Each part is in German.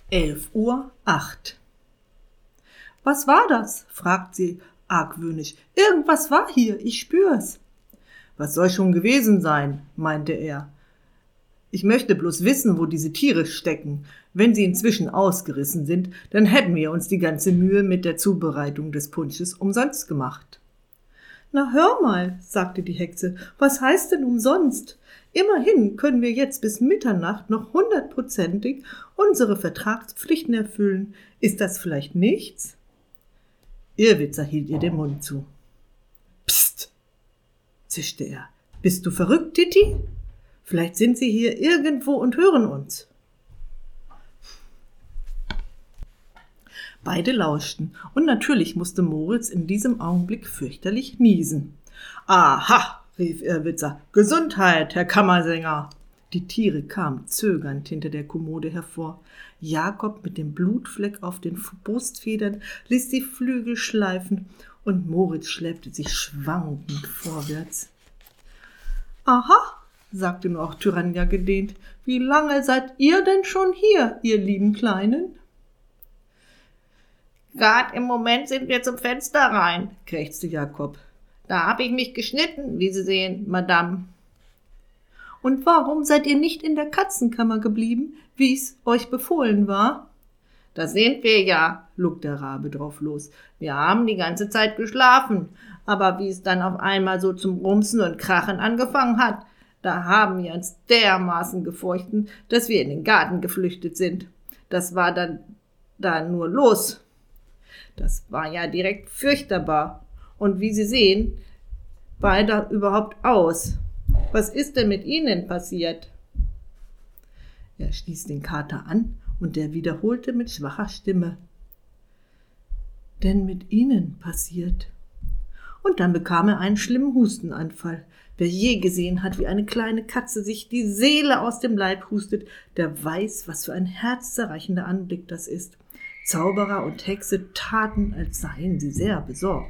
11:08 »Was war das?« fragt sie argwöhnisch. »Irgendwas war hier, ich spür's.« »Was soll schon gewesen sein?« meinte er. »Ich möchte bloß wissen, wo diese Tiere stecken. Wenn sie inzwischen ausgerissen sind, dann hätten wir uns die ganze Mühe mit der Zubereitung des Punsches umsonst gemacht.« »Na hör mal«, sagte die Hexe, »was heißt denn umsonst? Immerhin können wir jetzt bis Mitternacht noch 100%ig unsere Vertragspflichten erfüllen. Ist das vielleicht nichts?« Irrwitzer hielt ihr den Mund zu. »Psst«, zischte er, »bist du verrückt, Titti? Vielleicht sind sie hier irgendwo und hören uns.« Beide lauschten, und natürlich musste Moritz in diesem Augenblick fürchterlich niesen. »Aha«, rief Irrwitzer, »Gesundheit, Herr Kammersänger!« Die Tiere kamen zögernd hinter der Kommode hervor. Jakob mit dem Blutfleck auf den Brustfedern ließ die Flügel schleifen, und Moritz schleppte sich schwankend vorwärts. »Aha«, sagte nur auch Tyrannia gedehnt, »wie lange seid ihr denn schon hier, ihr lieben Kleinen?« »Grad im Moment sind wir zum Fenster rein«, krächzte Jakob. »Da habe ich mich geschnitten, wie Sie sehen, Madame.« »Und warum seid ihr nicht in der Katzenkammer geblieben, wie es euch befohlen war?« »Das sind wir ja«, lug der Rabe drauf los. »Wir haben die ganze Zeit geschlafen, aber wie es dann auf einmal so zum Rumsen und Krachen angefangen hat, da haben wir uns dermaßen gefurchten, dass wir in den Garten geflüchtet sind. Das war dann da nur los. Das war ja direkt fürchterbar. Und wie Sie sehen, beide überhaupt aus. Was ist denn mit Ihnen passiert?« Er stieß den Kater an, und der wiederholte mit schwacher Stimme: »Denn mit Ihnen passiert.« Und dann bekam er einen schlimmen Hustenanfall. Wer je gesehen hat, wie eine kleine Katze sich die Seele aus dem Leib hustet, der weiß, was für ein herzzerreichender Anblick das ist. Zauberer und Hexe taten, als seien sie sehr besorgt.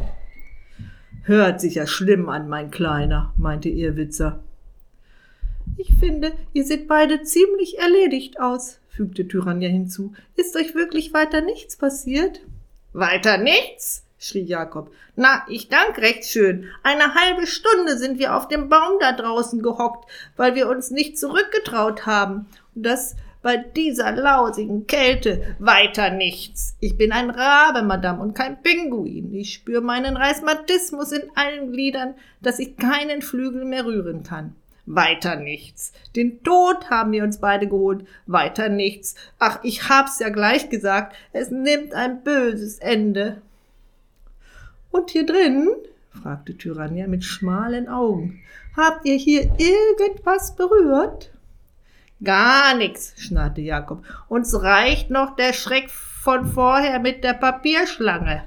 »Hört sich ja schlimm an, mein Kleiner«, meinte Irrwitzer. »Ich finde, ihr seht beide ziemlich erledigt aus«, fügte Tyrannia hinzu. »Ist euch wirklich weiter nichts passiert?« »Weiter nichts?«, schrie Jakob. »Na, ich dank recht schön. Eine halbe Stunde sind wir auf dem Baum da draußen gehockt, weil wir uns nicht zurückgetraut haben. Und das bei dieser lausigen Kälte. Weiter nichts. Ich bin ein Rabe, Madame, und kein Pinguin. Ich spüre meinen Rheumatismus in allen Gliedern, dass ich keinen Flügel mehr rühren kann. Weiter nichts. Den Tod haben wir uns beide geholt. Weiter nichts. Ach, ich hab's ja gleich gesagt. Es nimmt ein böses Ende.« »Und hier drin?«, fragte Tyrannia mit schmalen Augen. »Habt ihr hier irgendwas berührt?« »Gar nichts«, schnarrte Jakob. »Uns reicht noch der Schreck von vorher mit der Papierschlange.«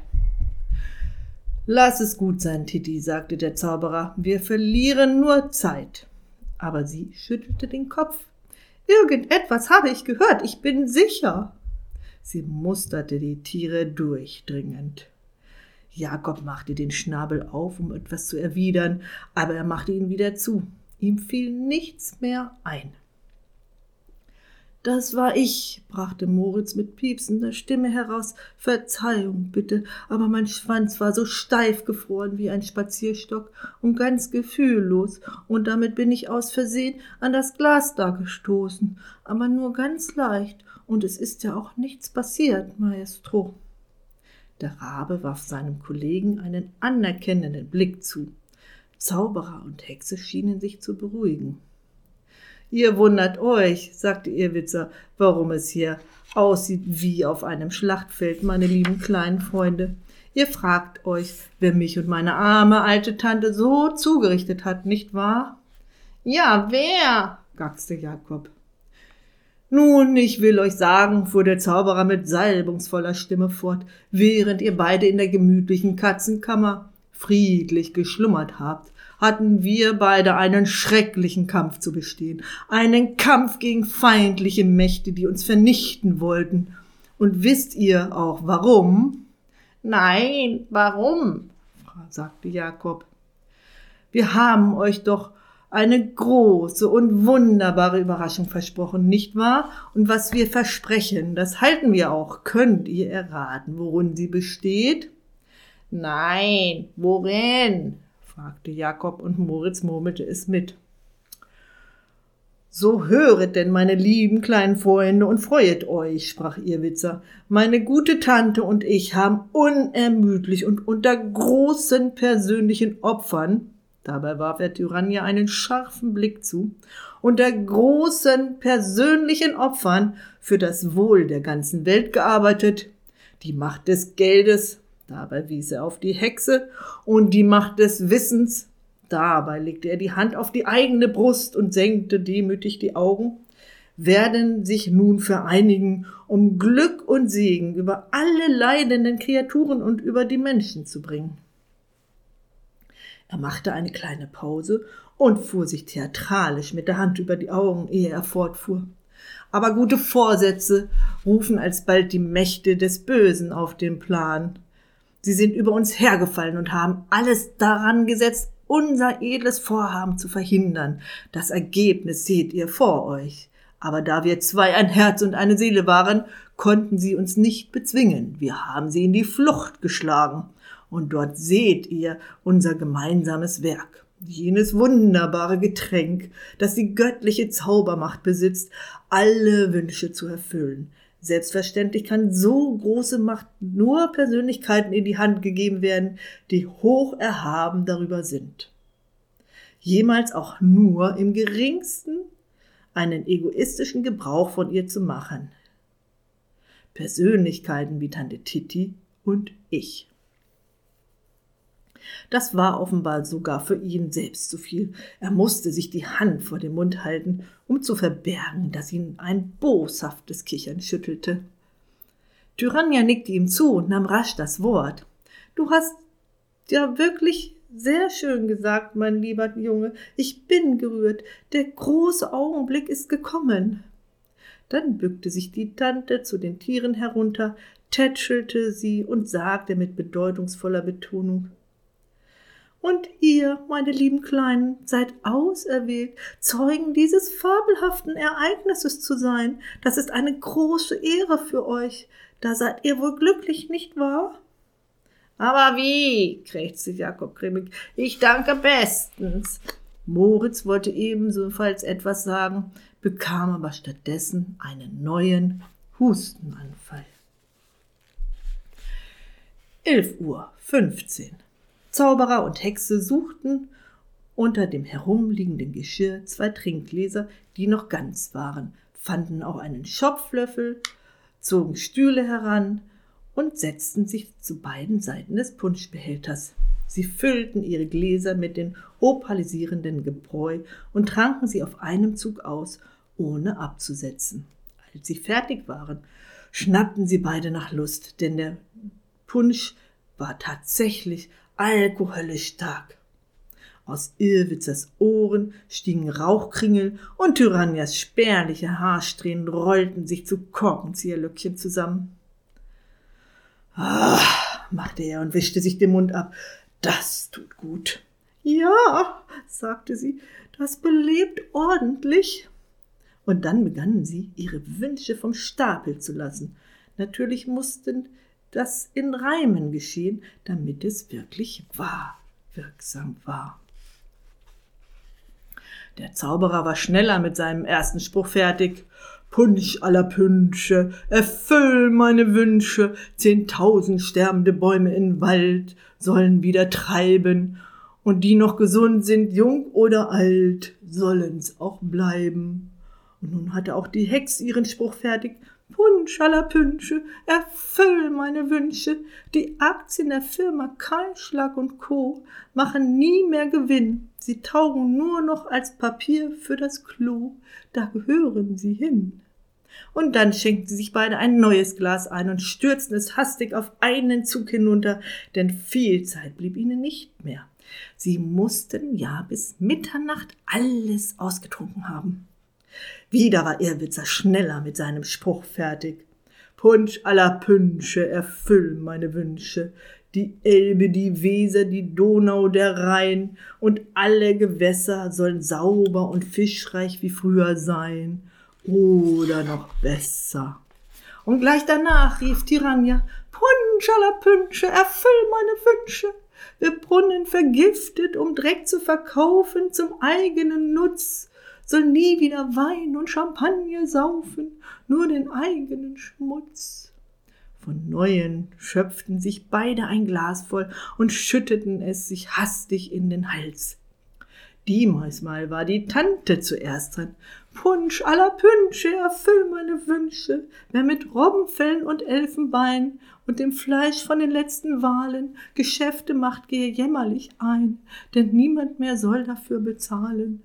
»Lass es gut sein, Titti«, sagte der Zauberer. »Wir verlieren nur Zeit.« Aber sie schüttelte den Kopf. »Irgendetwas habe ich gehört, ich bin sicher.« Sie musterte die Tiere durchdringend. Jakob machte den Schnabel auf, um etwas zu erwidern, aber er machte ihn wieder zu. Ihm fiel nichts mehr ein. »Das war ich«, brachte Moritz mit piepsender Stimme heraus. »Verzeihung bitte, aber mein Schwanz war so steif gefroren wie ein Spazierstock und ganz gefühllos, und damit bin ich aus Versehen an das Glas da gestoßen, aber nur ganz leicht, und es ist ja auch nichts passiert, Maestro.« Der Rabe warf seinem Kollegen einen anerkennenden Blick zu. Zauberer und Hexe schienen sich zu beruhigen. »Ihr wundert euch«, sagte Irrwitzer, »warum es hier aussieht wie auf einem Schlachtfeld, meine lieben kleinen Freunde. Ihr fragt euch, wer mich und meine arme alte Tante so zugerichtet hat, nicht wahr?« »Ja, wer?«, gackste Jakob. »Nun, ich will euch sagen«, fuhr der Zauberer mit salbungsvoller Stimme fort, »während ihr beide in der gemütlichen Katzenkammer friedlich geschlummert habt, hatten wir beide einen schrecklichen Kampf zu bestehen, einen Kampf gegen feindliche Mächte, die uns vernichten wollten. Und wisst ihr auch warum?« »Nein, warum?«, sagte Jakob. »Wir haben euch doch eine große und wunderbare Überraschung versprochen, nicht wahr? Und was wir versprechen, das halten wir auch. Könnt ihr erraten, worin sie besteht? Nein, worin? Fragte Jakob und Moritz murmelte es mit. So höret denn, meine lieben kleinen Freunde, und freuet euch, sprach Irrwitzer. Meine gute Tante und ich haben unermüdlich und unter großen persönlichen Opfern, dabei warf er Tyrannia einen scharfen Blick zu, unter großen persönlichen Opfern für das Wohl der ganzen Welt gearbeitet, die Macht des Geldes, dabei wies er auf die Hexe, und die Macht des Wissens, dabei legte er die Hand auf die eigene Brust und senkte demütig die Augen, werden sich nun vereinigen, um Glück und Segen über alle leidenden Kreaturen und über die Menschen zu bringen. Er machte eine kleine Pause und fuhr sich theatralisch mit der Hand über die Augen, ehe er fortfuhr. Aber gute Vorsätze rufen alsbald die Mächte des Bösen auf den Plan. Sie sind über uns hergefallen und haben alles daran gesetzt, unser edles Vorhaben zu verhindern. Das Ergebnis seht ihr vor euch. Aber da wir zwei ein Herz und eine Seele waren, konnten sie uns nicht bezwingen. Wir haben sie in die Flucht geschlagen. Und dort seht ihr unser gemeinsames Werk. Jenes wunderbare Getränk, das die göttliche Zaubermacht besitzt, alle Wünsche zu erfüllen. Selbstverständlich kann so große Macht nur Persönlichkeiten in die Hand gegeben werden, die hoch erhaben darüber sind. Jemals auch nur im geringsten einen egoistischen Gebrauch von ihr zu machen. Persönlichkeiten wie Tante Titti und ich. Das war offenbar sogar für ihn selbst zu viel. Er musste sich die Hand vor den Mund halten, um zu verbergen, dass ihn ein boshaftes Kichern schüttelte. Tyrannia nickte ihm zu und nahm rasch das Wort. »Du hast ja wirklich sehr schön gesagt, mein lieber Junge. Ich bin gerührt. Der große Augenblick ist gekommen.« Dann bückte sich die Tante zu den Tieren herunter, tätschelte sie und sagte mit bedeutungsvoller Betonung: »Und ihr, meine lieben Kleinen, seid auserwählt, Zeugen dieses fabelhaften Ereignisses zu sein. Das ist eine große Ehre für euch. Da seid ihr wohl glücklich, nicht wahr?« »Aber wie?«, krächzte Jakob grimmig. »Ich danke bestens.« Moritz wollte ebenfalls etwas sagen, bekam aber stattdessen einen neuen Hustenanfall. 11:15 Uhr. Zauberer und Hexe suchten unter dem herumliegenden Geschirr 2 Trinkgläser, die noch ganz waren, fanden auch einen Schopflöffel, zogen Stühle heran und setzten sich zu beiden Seiten des Punschbehälters. Sie füllten ihre Gläser mit dem opalisierenden Gebräu und tranken sie auf einem Zug aus, ohne abzusetzen. Als sie fertig waren, schnappten sie beide nach Lust, denn der Punsch war tatsächlich alkoholisch stark. Aus Irrwitzers Ohren stiegen Rauchkringel und Tyrannias spärliche Haarsträhnen rollten sich zu Korkenzieherlöckchen zusammen. »Ah«, machte er und wischte sich den Mund ab, »das tut gut.« »Ja«, sagte sie, »das belebt ordentlich.« Und dann begannen sie, ihre Wünsche vom Stapel zu lassen. Natürlich mussten das in Reimen geschehen, damit es wirklich wirksam war. Der Zauberer war schneller mit seinem ersten Spruch fertig. »Punsch aller Pünsche, erfüll meine Wünsche, 10.000 sterbende Bäume im Wald sollen wieder treiben, und die noch gesund sind, jung oder alt, sollen's auch bleiben.« Und nun hatte auch die Hexe ihren Spruch fertig. »Punsch aller Pünsche, erfüll meine Wünsche. Die Aktien der Firma Kahlschlag und Co. machen nie mehr Gewinn. Sie taugen nur noch als Papier für das Klo. Da gehören sie hin.« Und dann schenkten sie sich beide ein neues Glas ein und stürzten es hastig auf einen Zug hinunter, denn viel Zeit blieb ihnen nicht mehr. Sie mussten ja bis Mitternacht alles ausgetrunken haben. Wieder war Irrwitzer schneller mit seinem Spruch fertig. »Punsch aller Pünsche, erfüll meine Wünsche. die Elbe, die Weser, die Donau, der Rhein, und alle Gewässer sollen sauber und fischreich wie früher sein, oder noch besser. Und gleich danach rief Tiranja: Punsch à la Pünsche, erfüll meine Wünsche. Wer Brunnen vergiftet, um Dreck zu verkaufen zum eigenen Nutz, soll nie wieder Wein und Champagner saufen, nur den eigenen Schmutz. Von Neuem schöpften sich beide ein Glas voll und schütteten es sich hastig in den Hals. Diesmal war die Tante zuerst dran. Punsch à la Pünsche, erfüll meine Wünsche. Wer mit Robbenfellen und Elfenbein und dem Fleisch von den letzten Walen Geschäfte macht, gehe jämmerlich ein, denn niemand mehr soll dafür bezahlen.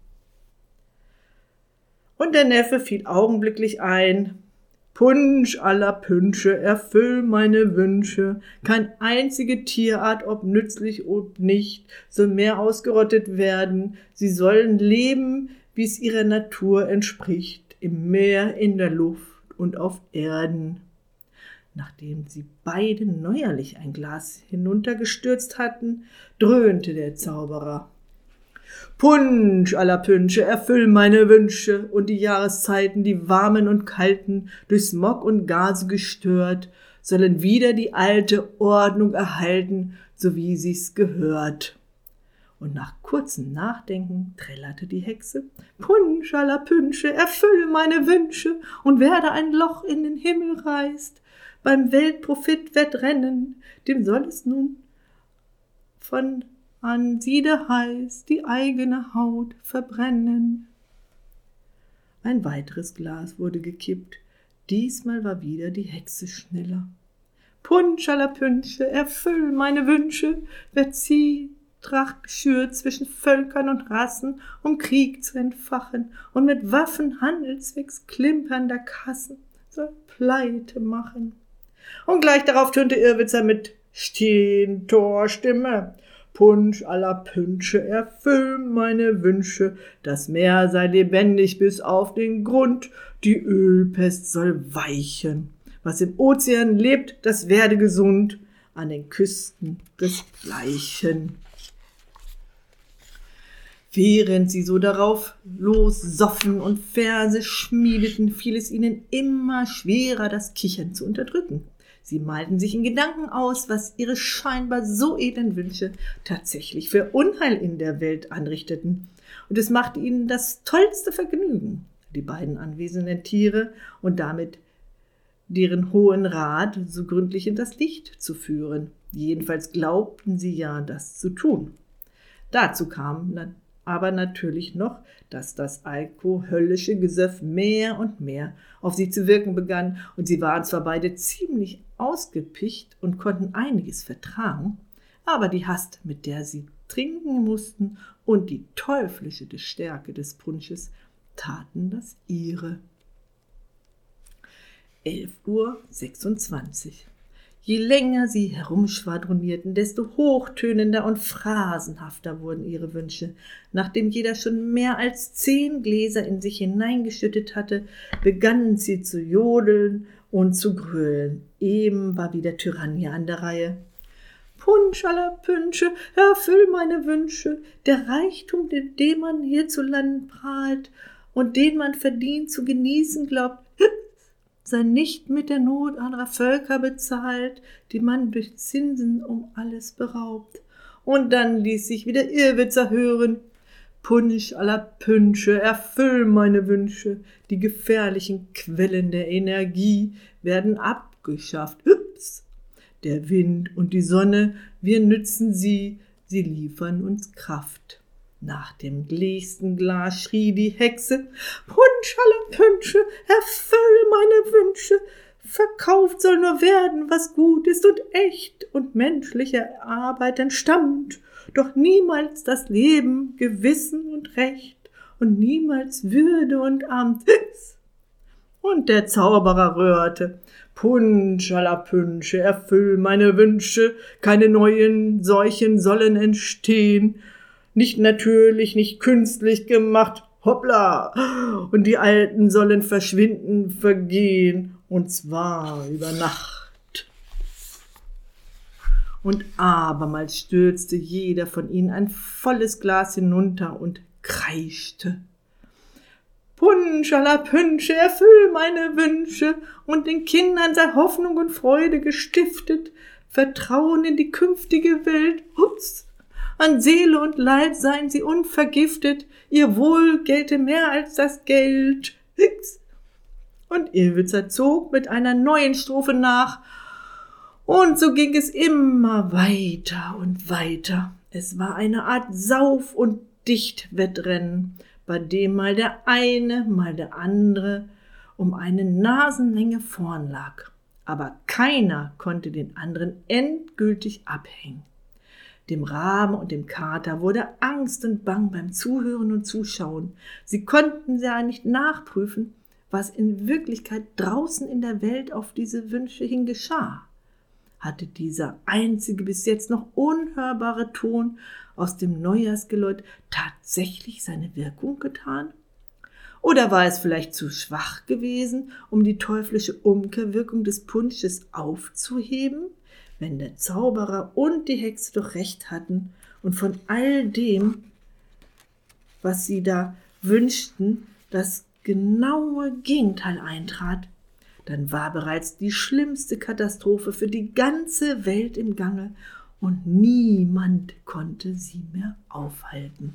Und der Neffe fiel augenblicklich ein. Punsch à la Pünsche, erfüll meine Wünsche. Kein einzige Tierart, ob nützlich ob nicht, soll mehr ausgerottet werden. Sie sollen leben, wie es ihrer Natur entspricht, im Meer, in der Luft und auf Erden. Nachdem sie beide neuerlich ein Glas hinuntergestürzt hatten, dröhnte der Zauberer. Punsch à la Pünsche, erfüll meine Wünsche, und die Jahreszeiten, die warmen und kalten, durch Smog und Gase gestört, sollen wieder die alte Ordnung erhalten, so wie sie's gehört. Und nach kurzem Nachdenken trällerte die Hexe: Punsch à la Pünsche, erfüll meine Wünsche, und wer da ein Loch in den Himmel reißt, beim Weltprofitwettrennen, dem soll es nun von an Siede heiß die eigene Haut verbrennen. Ein weiteres Glas wurde gekippt. Diesmal war wieder die Hexe schneller. Punsch à la Pünsche, erfüll meine Wünsche. Wer Zwietracht schürt zwischen Völkern und Rassen, um Krieg zu entfachen und mit Waffen handelszwecks klimpernder Kassen, soll Pleite machen. Und gleich darauf tönte Irrwitzer mit Stentorstimme: Punsch à la Pünsche, erfüll meine Wünsche. Das Meer sei lebendig bis auf den Grund, die Ölpest soll weichen. Was im Ozean lebt, das werde gesund, an den Küsten desgleichen. Während sie so darauf lossoffen und Verse schmiedeten, fiel es ihnen immer schwerer, das Kichern zu unterdrücken. Sie malten sich in Gedanken aus, was ihre scheinbar so edlen Wünsche tatsächlich für Unheil in der Welt anrichteten. Und es machte ihnen das tollste Vergnügen, die beiden anwesenden Tiere und damit deren Hohen Rat so gründlich in das Licht zu führen. Jedenfalls glaubten sie ja, das zu tun. Dazu kam aber natürlich noch, dass das alkoholische Gesöff mehr und mehr auf sie zu wirken begann, und sie waren zwar beide ziemlich ausgepicht und konnten einiges vertragen, aber die Hast, mit der sie trinken mussten, und die teuflische Stärke des Punsches taten das ihre. 11:26 Uhr. Je länger sie herumschwadronierten, desto hochtönender und phrasenhafter wurden ihre Wünsche. Nachdem jeder schon mehr als 10 Gläser in sich hineingeschüttet hatte, begannen sie zu jodeln und zu grölen. Eben war wieder Tiranja an der Reihe. Punsch à la Pünsche, erfüll meine Wünsche. Der Reichtum, den man hierzulande prahlt und den man verdient zu genießen glaubt, sei nicht mit der Not anderer Völker bezahlt, die man durch Zinsen um alles beraubt. Und dann ließ sich wieder Irrwitzer hören. Punsch à la Pünsche, erfüll meine Wünsche. Die gefährlichen Quellen der Energie werden abgeschafft. Ups. Der Wind und die Sonne, wir nützen sie, sie liefern uns Kraft. Nach dem nächsten Glas schrie die Hexe: Punsch à la Pünsche, erfüll meine Wünsche. Verkauft soll nur werden, was gut ist und echt und menschlicher Arbeit entstammt, doch niemals das Leben, Gewissen und Recht und niemals Würde und Amt. Und der Zauberer rührte: Punsch à la Pünsche, erfüll meine Wünsche. Keine neuen Seuchen sollen entstehen, nicht natürlich, nicht künstlich gemacht, hoppla, und die Alten sollen verschwinden, vergehen, und zwar über Nacht. und abermals stürzte jeder von ihnen ein volles Glas hinunter und kreischte: »Punsch à la Pünsche, erfüll meine Wünsche, und den Kindern sei Hoffnung und Freude gestiftet, Vertrauen in die künftige Welt, ups, an Seele und Leib seien sie unvergiftet, ihr Wohl gelte mehr als das Geld.« Und Irrwitzer zog mit einer neuen Strophe nach, und so ging es immer weiter und weiter. Es war eine Art Sauf- und Dichtwettrennen, bei dem mal der eine, mal der andere um eine Nasenlänge vorn lag. Aber keiner konnte den anderen endgültig abhängen. Dem Raben und dem Kater wurde Angst und Bang beim Zuhören und Zuschauen. Sie konnten ja nicht nachprüfen, was in Wirklichkeit draußen in der Welt auf diese Wünsche hin geschah. Hatte dieser einzige bis jetzt noch unhörbare Ton aus dem Neujahrsgeläut tatsächlich seine Wirkung getan? Oder war es vielleicht zu schwach gewesen, um die teuflische Umkehrwirkung des Punsches aufzuheben, wenn der Zauberer und die Hexe doch recht hatten und von all dem, was sie da wünschten, das genaue Gegenteil eintrat? Dann war bereits die schlimmste Katastrophe für die ganze Welt im Gange und niemand konnte sie mehr aufhalten.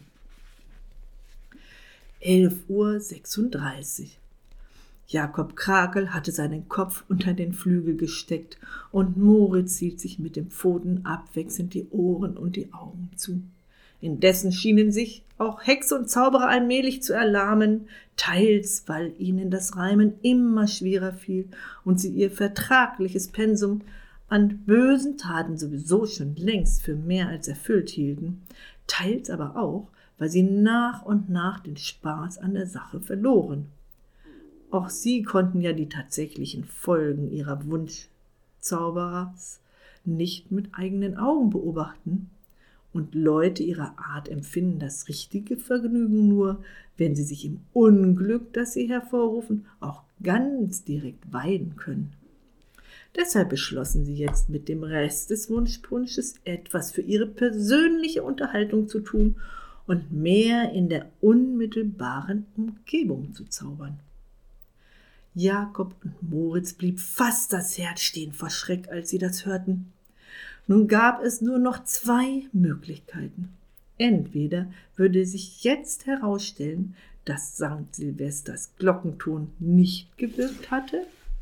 11:36 Uhr. Jakob Krakel hatte seinen Kopf unter den Flügel gesteckt und Moritz hielt sich mit den Pfoten abwechselnd die Ohren und die Augen zu. Indessen schienen sich auch Hexe und Zauberer allmählich zu erlahmen, teils weil ihnen das Reimen immer schwerer fiel und sie ihr vertragliches Pensum an bösen Taten sowieso schon längst für mehr als erfüllt hielten, teils aber auch, weil sie nach und nach den Spaß an der Sache verloren. Auch sie konnten ja die tatsächlichen Folgen ihrer Wunschzauberers nicht mit eigenen Augen beobachten. Und Leute ihrer Art empfinden das richtige Vergnügen nur, wenn sie sich im Unglück, das sie hervorrufen, auch ganz direkt weiden können. Deshalb beschlossen sie jetzt mit dem Rest des Wunschpunsches etwas für ihre persönliche Unterhaltung zu tun und mehr in der unmittelbaren Umgebung zu zaubern. Jakob und Moritz blieb fast das Herz stehen vor Schreck, als sie das hörten. Nun gab es nur noch 2 Möglichkeiten. Entweder würde sich jetzt herausstellen, dass St. Silvesters Glockenton nicht gewirkt hatte.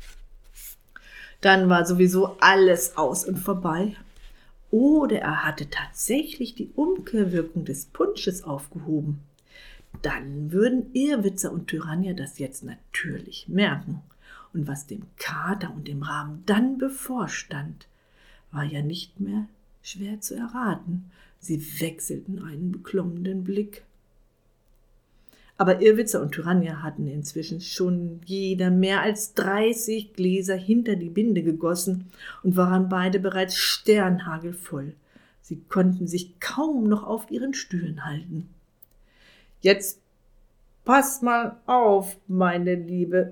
Dann war sowieso alles aus und vorbei. Oder er hatte tatsächlich die Umkehrwirkung des Punsches aufgehoben. Dann würden Irrwitzer und Tyrannia das jetzt natürlich merken. Und was dem Kater und dem Raben dann bevorstand, war ja nicht mehr schwer zu erraten. Sie wechselten einen beklommenen Blick. Aber Irrwitzer und Tyrannia hatten inzwischen schon jeder mehr als 30 Gläser hinter die Binde gegossen und waren beide bereits sternhagelvoll. Sie konnten sich kaum noch auf ihren Stühlen halten. »Jetzt pass mal auf, meine liebe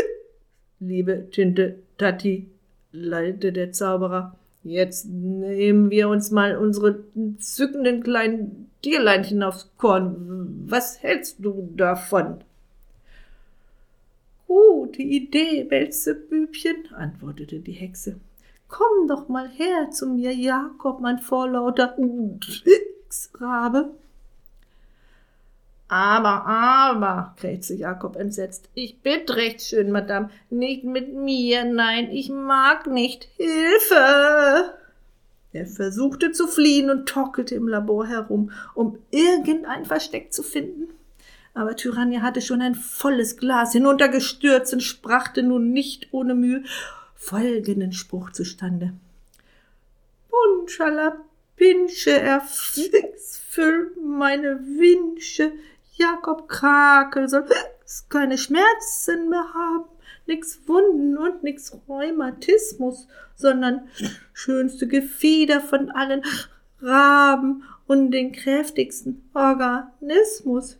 Tinte Tatti«, lallte der Zauberer. »Jetzt nehmen wir uns mal unsere entzückenden kleinen Tierleinchen aufs Korn. Was hältst du davon?« »Gute Idee, Belzebübchen«, antwortete die Hexe. »Komm doch mal her zu mir, Jakob, mein vorlauter Rabe.« »Aber«, krächzte Jakob entsetzt, »ich bitte recht schön, Madame, nicht mit mir, nein, ich mag nicht, Hilfe!« Er versuchte zu fliehen und torkelte im Labor herum, um irgendein Versteck zu finden. Aber Tyrannia hatte schon ein volles Glas hinuntergestürzt und brachte nun nicht ohne Mühe folgenden Spruch zustande. »Punsch à la Pinsche, erfüll meine Wünsche. Jakob Krakel soll keine Schmerzen mehr haben, nix Wunden und nix Rheumatismus, sondern schönste Gefieder von allen Raben und den kräftigsten Organismus.«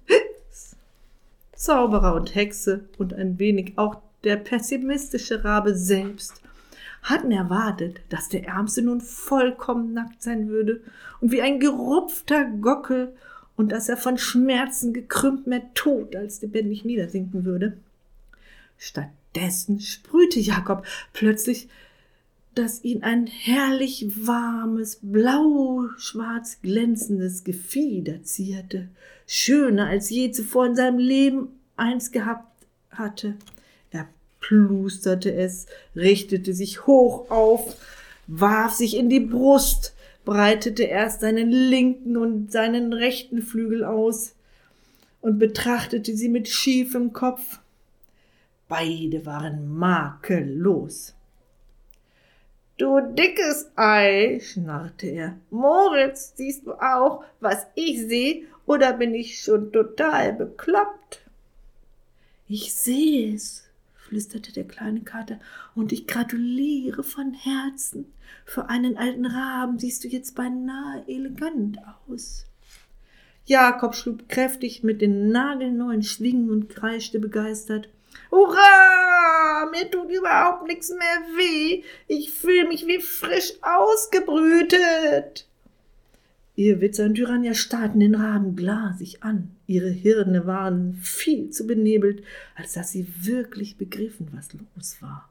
Zauberer und Hexe und ein wenig auch der pessimistische Rabe selbst hatten erwartet, dass der Ärmste nun vollkommen nackt sein würde und wie ein gerupfter Gockel und dass er von Schmerzen gekrümmt mehr tot als lebendig niedersinken würde. Stattdessen sprühte Jakob plötzlich, dass ihn ein herrlich warmes, blau-schwarz glänzendes Gefieder zierte, schöner als je zuvor in seinem Leben eins gehabt hatte. Er plusterte es, richtete sich hoch auf, warf sich in die Brust, breitete erst seinen linken und seinen rechten Flügel aus und betrachtete sie mit schiefem Kopf. Beide waren makellos. »Du dickes Ei«, schnarrte er. »Moritz, siehst du auch, was ich sehe, oder bin ich schon total bekloppt?« »Ich sehe es«, flüsterte der kleine Kater, »und ich gratuliere von Herzen. Für einen alten Raben siehst du jetzt beinahe elegant aus.« Jakob schlug kräftig mit den nagelneuen Schwingen und kreischte begeistert. »Hurra! Mir tut überhaupt nichts mehr weh. Ich fühle mich wie frisch ausgebrütet.« Irrwitzer und Tyrannia starrten den Raben glasig an. Ihre Hirne waren viel zu benebelt, als dass sie wirklich begriffen, was los war.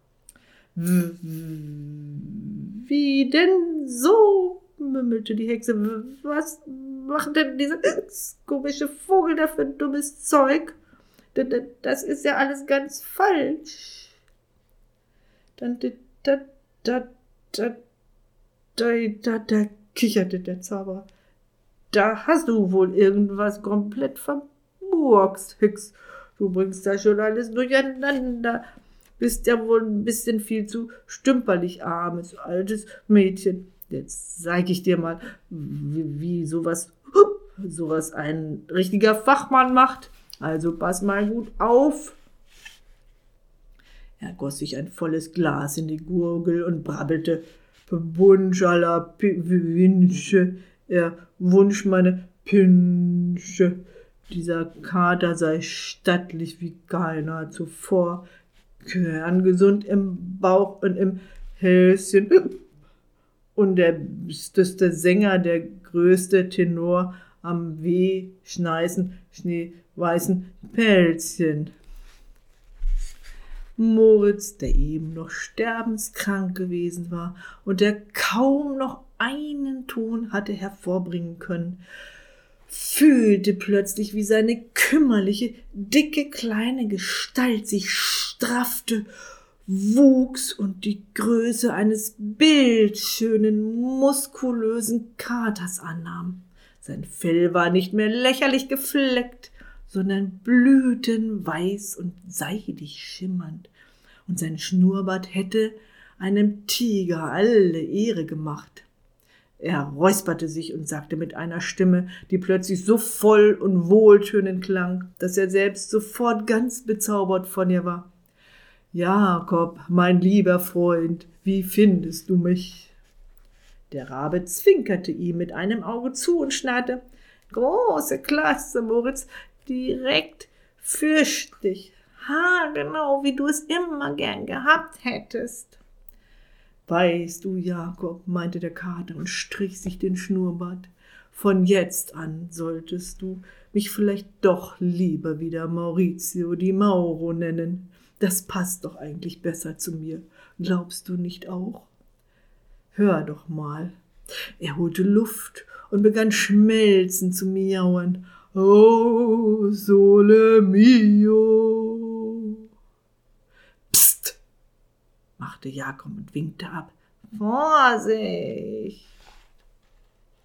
»Wie denn so?«, murmelte die Hexe. »Was macht denn dieser komische Vogel da für dummes Zeug? Das ist ja alles ganz falsch.« Da kicherte der Zauberer. »Da hast du wohl irgendwas komplett vermurkst, Hex. Du bringst da schon alles durcheinander. Bist ja wohl ein bisschen viel zu stümperlich, armes, altes Mädchen. Jetzt zeig ich dir mal, wie sowas ein richtiger Fachmann macht. Also pass mal gut auf.« Er goss sich ein volles Glas in die Gurgel und brabbelte. »Wunsch aller Wünsche, er Wunsch meine Pinsche. Dieser Kater sei stattlich wie keiner zuvor, kerngesund im Bauch und im Hälschen und der beste Sänger, der größte Tenor am schneeweißen Pelzchen.« Moritz, der eben noch sterbenskrank gewesen war und der kaum noch einen Ton hatte hervorbringen können, fühlte plötzlich, wie seine kümmerliche, dicke, kleine Gestalt sich straffte, wuchs und die Größe eines bildschönen, muskulösen Katers annahm. Sein Fell war nicht mehr lächerlich gefleckt, sondern blütenweiß und seidig schimmernd, und sein Schnurrbart hätte einem Tiger alle Ehre gemacht. Er räusperte sich und sagte mit einer Stimme, die plötzlich so voll und wohltönend klang, dass er selbst sofort ganz bezaubert von ihr war. »Jakob, mein lieber Freund, wie findest du mich?« Der Rabe zwinkerte ihm mit einem Auge zu und schnarrte. »Große Klasse, Moritz, direkt fürchterlich, haargenau, wie du es immer gern gehabt hättest.« »Weißt du, Jakob«, meinte der Kater und strich sich den Schnurrbart, »von jetzt an solltest du mich vielleicht doch lieber wieder Maurizio di Mauro nennen. Das passt doch eigentlich besser zu mir. Glaubst du nicht auch? Hör doch mal.« Er holte Luft und begann schmelzend zu miauen. »Oh, sole mio!« »Psst«, machte Jakob und winkte ab. »Vorsicht!«